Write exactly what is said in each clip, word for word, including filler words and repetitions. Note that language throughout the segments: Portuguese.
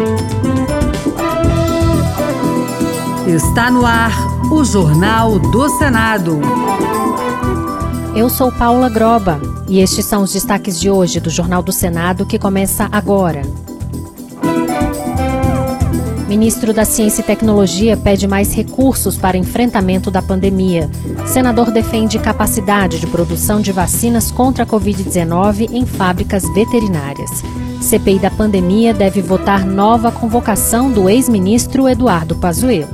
Está no ar o Jornal do Senado. Eu sou Paula Groba e estes são os destaques de hoje do Jornal do Senado que começa agora. Ministro da Ciência e Tecnologia pede mais recursos para enfrentamento da pandemia. Senador defende capacidade de produção de vacinas contra a covid dezenove em fábricas veterinárias. C P I da pandemia deve votar nova convocação do ex-ministro Eduardo Pazuello.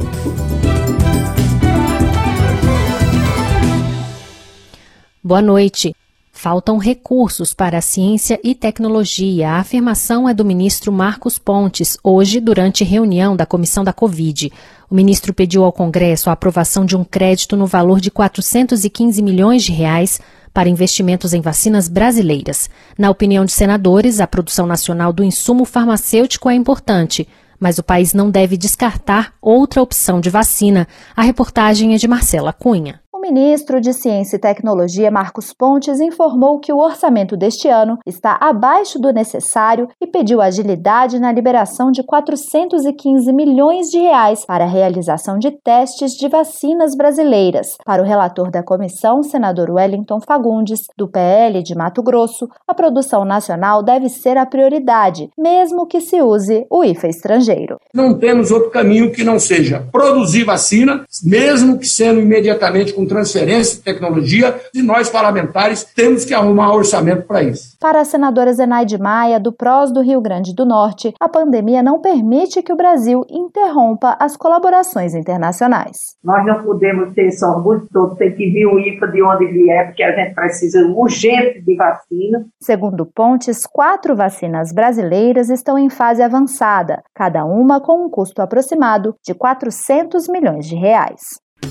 Boa noite. Faltam recursos para a ciência e tecnologia. A afirmação é do ministro Marcos Pontes, hoje, durante reunião da Comissão da Covid. O ministro pediu ao Congresso a aprovação de um crédito no valor de quatrocentos e quinze milhões de reais para investimentos em vacinas brasileiras. Na opinião de senadores, a produção nacional do insumo farmacêutico é importante, mas o país não deve descartar outra opção de vacina. A reportagem é de Marcela Cunha. O ministro de Ciência e Tecnologia, Marcos Pontes, informou que o orçamento deste ano está abaixo do necessário e pediu agilidade na liberação de quatrocentos e quinze milhões de reais para a realização de testes de vacinas brasileiras. Para o relator da comissão, senador Wellington Fagundes, do P L de Mato Grosso, a produção nacional deve ser a prioridade, mesmo que se use o I F A estrangeiro. Não temos outro caminho que não seja produzir vacina, mesmo que sendo imediatamente com transferência de tecnologia, e nós parlamentares temos que arrumar orçamento para isso. Para a senadora Zenaide Maia, do P R O S do Rio Grande do Norte, a pandemia não permite que o Brasil interrompa as colaborações internacionais. Nós não podemos ter esse orgulho todo, ter que vir o I F A de onde vier, porque a gente precisa urgente de vacina. Segundo Pontes, quatro vacinas brasileiras estão em fase avançada, cada uma com um custo aproximado de quatrocentos milhões de reais.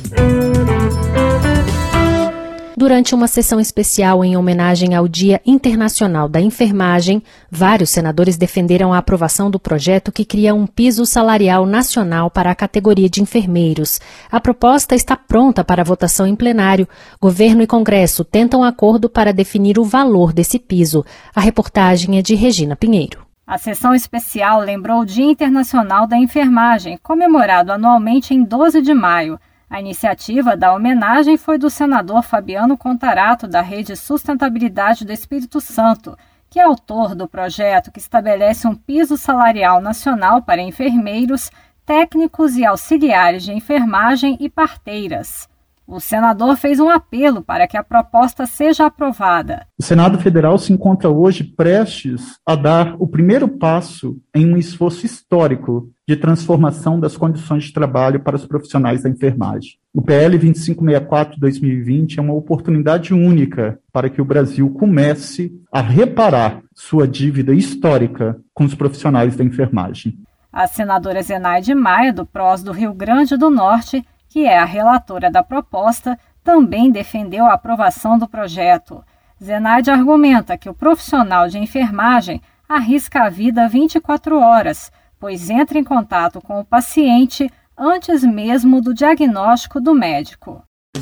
Durante uma sessão especial em homenagem ao Dia Internacional da Enfermagem, vários senadores defenderam a aprovação do projeto que cria um piso salarial nacional para a categoria de enfermeiros. A proposta está pronta para votação em plenário. Governo e Congresso tentam acordo para definir o valor desse piso. A reportagem é de Regina Pinheiro. A sessão especial lembrou o Dia Internacional da Enfermagem, comemorado anualmente em doze de maio. A iniciativa da homenagem foi do senador Fabiano Contarato, da Rede Sustentabilidade do Espírito Santo, que é autor do projeto que estabelece um piso salarial nacional para enfermeiros, técnicos e auxiliares de enfermagem e parteiras. O senador fez um apelo para que a proposta seja aprovada. O Senado Federal se encontra hoje prestes a dar o primeiro passo em um esforço histórico de transformação das condições de trabalho para os profissionais da enfermagem. O P L vinte e cinco sessenta e quatro de dois mil e vinte é uma oportunidade única para que o Brasil comece a reparar sua dívida histórica com os profissionais da enfermagem. A senadora Zenaide Maia, do P R O S do Rio Grande do Norte, que é a relatora da proposta, também defendeu a aprovação do projeto. Zenaide argumenta que o profissional de enfermagem arrisca a vida vinte e quatro horas, pois entra em contato com o paciente antes mesmo do diagnóstico do médico.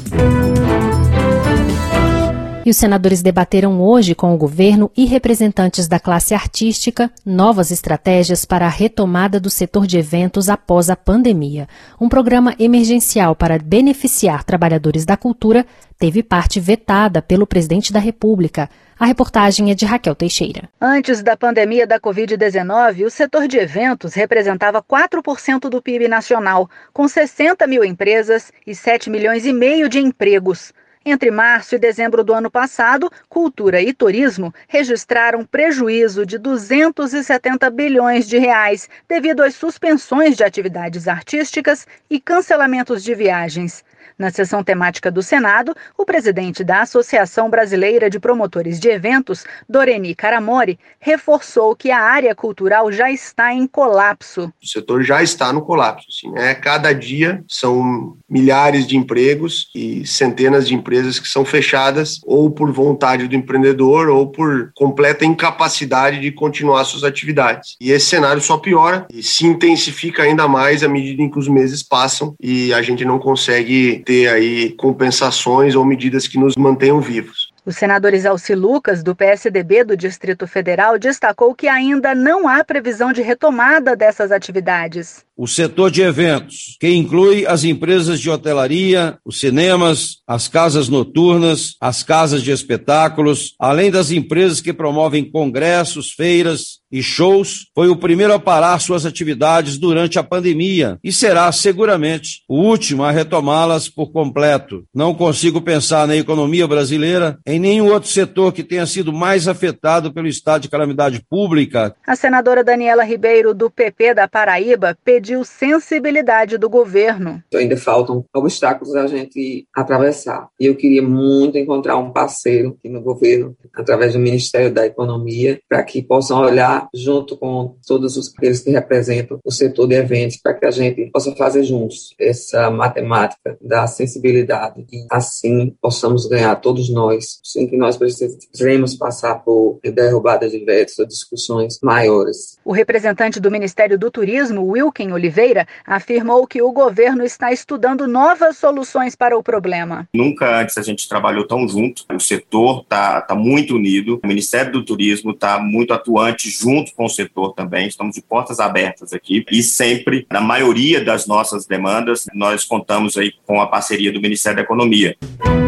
E os senadores debateram hoje com o governo e representantes da classe artística novas estratégias para a retomada do setor de eventos após a pandemia. Um programa emergencial para beneficiar trabalhadores da cultura teve parte vetada pelo presidente da República. A reportagem é de Raquel Teixeira. Antes da pandemia da covid dezenove, o setor de eventos representava quatro por cento do P I B nacional, com sessenta mil empresas e sete milhões e meio de empregos. Entre março e dezembro do ano passado, cultura e turismo registraram prejuízo de duzentos e setenta bilhões de reais devido às suspensões de atividades artísticas e cancelamentos de viagens. Na sessão temática do Senado, o presidente da Associação Brasileira de Promotores de Eventos, Doreni Caramori, reforçou que a área cultural já está em colapso. O setor já está no colapso. Assim, né? Cada dia são milhares de empregos e centenas de empresas que são fechadas ou por vontade do empreendedor ou por completa incapacidade de continuar suas atividades. E esse cenário só piora e se intensifica ainda mais à medida em que os meses passam e a gente não consegue ter aí compensações ou medidas que nos mantenham vivos. O senador Isalci Lucas, do P S D B do Distrito Federal, destacou que ainda não há previsão de retomada dessas atividades. O setor de eventos, que inclui as empresas de hotelaria, os cinemas, as casas noturnas, as casas de espetáculos, além das empresas que promovem congressos, feiras e shows, foi o primeiro a parar suas atividades durante a pandemia e será seguramente o último a retomá-las por completo. Não consigo pensar na economia brasileira em nenhum outro setor que tenha sido mais afetado pelo estado de calamidade pública. A senadora Daniela Ribeiro, do P P da Paraíba, pediu sensibilidade do governo. Ainda faltam obstáculos a gente atravessar. E eu queria muito encontrar um parceiro aqui no governo, através do Ministério da Economia, para que possam olhar junto com todos os aqueles que representam o setor de eventos, para que a gente possa fazer juntos essa matemática da sensibilidade e assim possamos ganhar todos nós, sem que nós precisemos passar por derrubada de vetos ou discussões maiores. O representante do Ministério do Turismo, Wilken Oliveira, afirmou que o governo está estudando novas soluções para o problema. Nunca antes a gente trabalhou tão junto, o setor está tá muito unido, o Ministério do Turismo está muito atuante junto com o setor também, estamos de portas abertas aqui e sempre, na maioria das nossas demandas, nós contamos aí com a parceria do Ministério da Economia.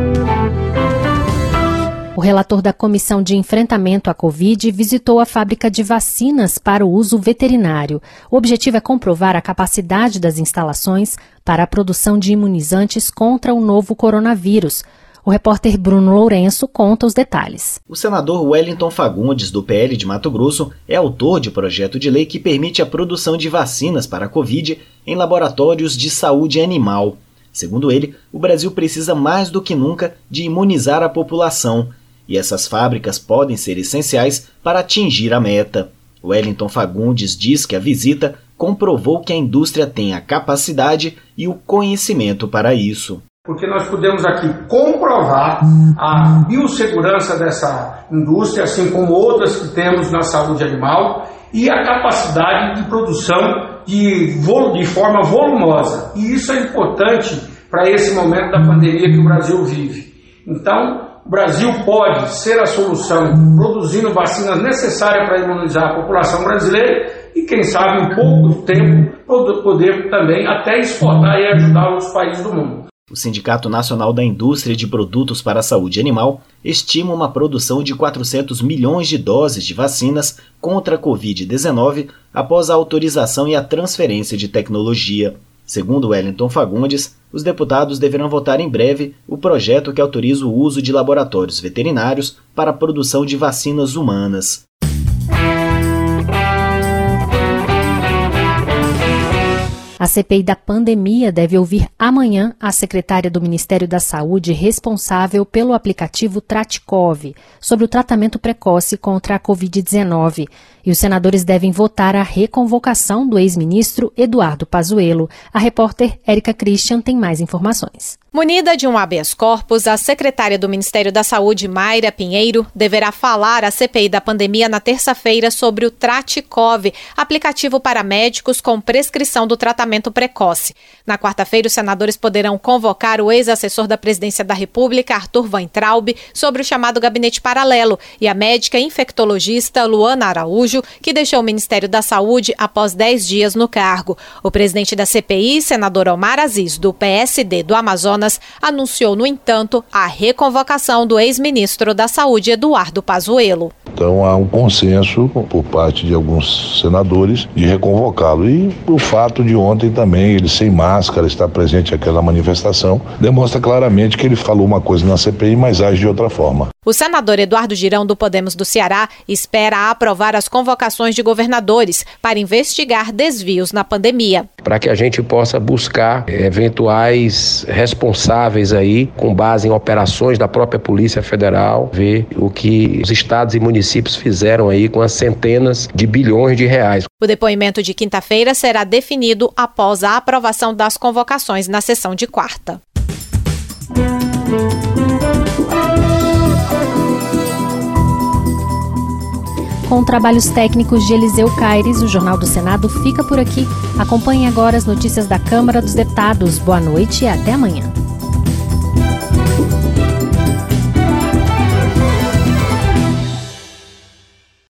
O relator da Comissão de Enfrentamento à Covid visitou a fábrica de vacinas para o uso veterinário. O objetivo é comprovar a capacidade das instalações para a produção de imunizantes contra o novo coronavírus. O repórter Bruno Lourenço conta os detalhes. O senador Wellington Fagundes, do P L de Mato Grosso, é autor de projeto de lei que permite a produção de vacinas para a Covid em laboratórios de saúde animal. Segundo ele, o Brasil precisa mais do que nunca de imunizar a população. E essas fábricas podem ser essenciais para atingir a meta. Wellington Fagundes diz que a visita comprovou que a indústria tem a capacidade e o conhecimento para isso. Porque nós podemos aqui comprovar a biossegurança dessa indústria, assim como outras que temos na saúde animal, e a capacidade de produção de, de forma volumosa. E isso é importante para esse momento da pandemia que o Brasil vive. Então, o Brasil pode ser a solução, produzindo vacinas necessárias para imunizar a população brasileira e, quem sabe, em pouco tempo, poder também até exportar e ajudar outros países do mundo. O Sindicato Nacional da Indústria de Produtos para a Saúde Animal estima uma produção de quatrocentos milhões de doses de vacinas contra a covid dezenove após a autorização e a transferência de tecnologia. Segundo Wellington Fagundes, os deputados deverão votar em breve o projeto que autoriza o uso de laboratórios veterinários para a produção de vacinas humanas. A C P I da pandemia deve ouvir amanhã a secretária do Ministério da Saúde responsável pelo aplicativo Tratikov sobre o tratamento precoce contra a covid dezenove. E os senadores devem votar a reconvocação do ex-ministro Eduardo Pazuello. A repórter Érica Christian tem mais informações. Munida de um habeas corpus, a secretária do Ministério da Saúde, Mayra Pinheiro, deverá falar à C P I da pandemia na terça-feira sobre o Tratikov, aplicativo para médicos com prescrição do tratamento precoce. Na quarta-feira, os senadores poderão convocar o ex-assessor da Presidência da República, Arthur Weintraub, sobre o chamado gabinete paralelo, e a médica infectologista Luana Araújo, que deixou o Ministério da Saúde após dez dias no cargo. O presidente da C P I, senador Omar Aziz, do P S D do Amazonas, anunciou, no entanto, a reconvocação do ex-ministro da Saúde, Eduardo Pazuello. Então há um consenso por parte de alguns senadores de reconvocá-lo. E o fato de ontem também, ele sem máscara, estar presente naquela manifestação, demonstra claramente que ele falou uma coisa na C P I, mas age de outra forma. O senador Eduardo Girão, do Podemos do Ceará, espera aprovar as convocações de governadores para investigar desvios na pandemia. Para que a gente possa buscar eventuais responsáveis aí, com base em operações da própria Polícia Federal, ver o que os estados e municípios fizeram aí com as centenas de bilhões de reais. O depoimento de quinta-feira será definido após a aprovação das convocações na sessão de quarta. Com trabalhos técnicos de Eliseu Caires, o Jornal do Senado fica por aqui. Acompanhe agora as notícias da Câmara dos Deputados. Boa noite e até amanhã.